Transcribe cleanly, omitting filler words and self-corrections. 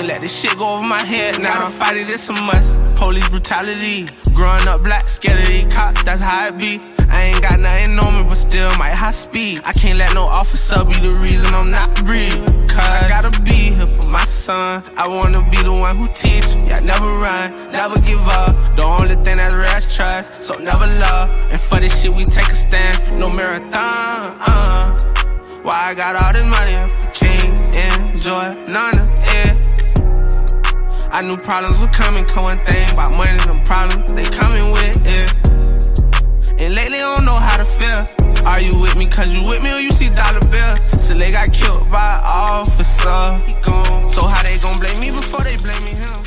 can't let this shit go over my head now. Gotta fight it, it's a must. Police brutality. Growing up black, scared of these cops, that's how it be. I ain't got nothing on me, but still might high speed. I can't let no officer be the reason I'm not breathing. Cause I gotta be here for my son. I wanna be the one who teach. Yeah, never run, never give up. The only thing that's real is trust, so never love. And for this shit we take a stand, no marathon. Why I got all this money if I can't enjoy none of it? I knew problems were coming, come one thing about money, them problems they coming with it. And lately I don't know how to feel. Are you with me cause you with me or you see dollar bills? So they got killed by an officer. So how they gon' blame me before they blame me him?